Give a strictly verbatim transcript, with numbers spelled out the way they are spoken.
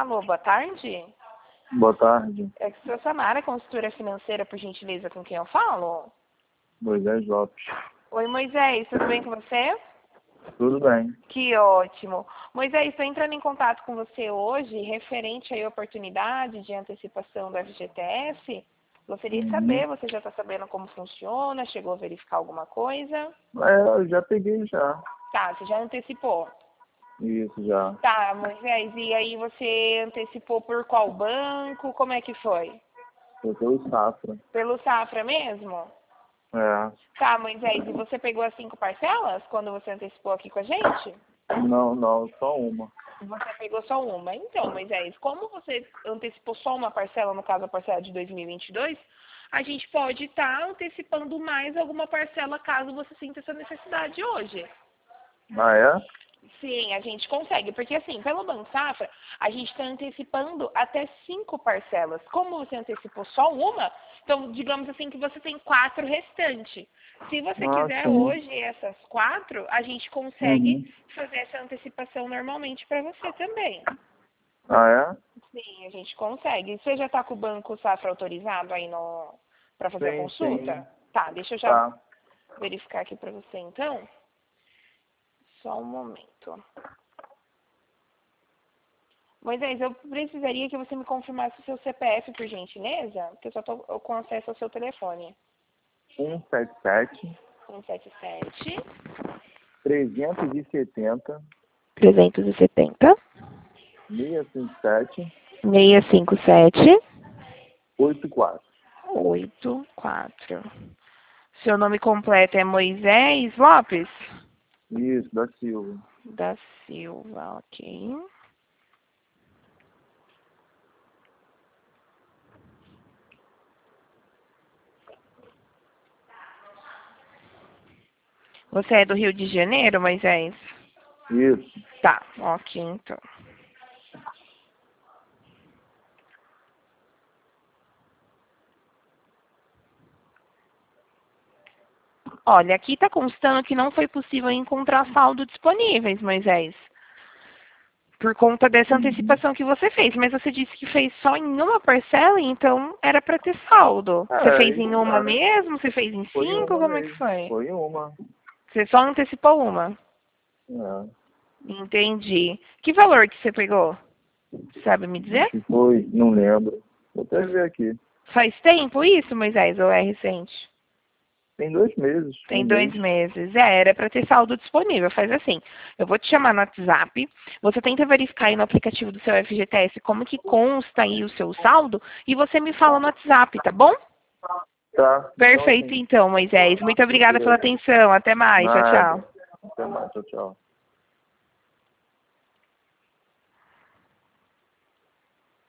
Alô, boa tarde. Boa tarde. É que sou Samara, consultora financeira, por gentileza, com quem eu falo? Moisés Lopes. Oi, Moisés, tudo bem com você? Tudo bem. Que ótimo. Moisés, estou entrando em contato com você hoje, referente aí à oportunidade de antecipação do F G T S. Gostaria de Uhum. saber, você já está sabendo como funciona? Chegou a verificar alguma coisa? É, eu já peguei já. Tá, você já antecipou. Isso, já. Tá, Moisés, e aí você antecipou por qual banco? Como é que foi? Eu sou o Safra. Pelo Safra mesmo? É. Tá, Moisés, e você pegou as cinco parcelas quando você antecipou aqui com a gente? Não, não, só uma. Você pegou só uma. Então, Moisés, como você antecipou só uma parcela, no caso a parcela de dois mil e vinte e dois, a gente pode estar antecipando mais alguma parcela caso você sinta essa necessidade hoje. Ah, é? Sim, a gente consegue, porque assim, pelo Banco Safra, a gente está antecipando até cinco parcelas. Como você antecipou só uma, então digamos assim que você tem quatro restantes. Se você Ah, quiser sim. hoje essas quatro, a gente consegue Uhum. fazer essa antecipação normalmente para você também. Ah, é? Sim, a gente consegue. Você já está com o Banco Safra autorizado aí no para fazer a Sim, consulta? sim. Tá, deixa eu já Tá. verificar aqui para você então. Só um momento. Moisés, eu precisaria que você me confirmasse o seu C P F, por gentileza, porque eu só estou com acesso ao seu telefone. um sete sete, um sete sete, trezentos e setenta, trezentos e setenta, seiscentos e cinquenta e sete, seiscentos e cinquenta e sete, oitenta e quatro. oitenta e quatro. Seu nome completo é Moisés Lopes? Isso, da Silva. Da Silva, ok. Você é do Rio de Janeiro, Moisés? Isso. Tá, ok, então. Olha, aqui está constando que não foi possível encontrar saldo disponíveis, Moisés. Por conta dessa antecipação que você fez. Mas você disse que fez só em uma parcela, então era para ter saldo. Você É, fez em uma é, mesmo? Você fez em foi cinco? uma Como é que mesmo. foi? Foi uma. Você só antecipou uma? É. Entendi. Que valor que você pegou? Sabe me dizer? Acho que foi, não lembro. Vou até ver aqui. Faz tempo isso, Moisés, ou é recente? Tem dois meses, Tem um dois mês. meses. É, era para ter saldo disponível. Faz assim. Eu vou te chamar no WhatsApp. Você tenta verificar aí no aplicativo do seu F G T S como que consta aí o seu saldo e você me fala no WhatsApp, tá bom? Tá. Então, Perfeito, sim. então, Moisés. Muito obrigada pela Beleza. atenção. Até mais. Tchau, Nada. tchau. Até mais. Tchau, tchau.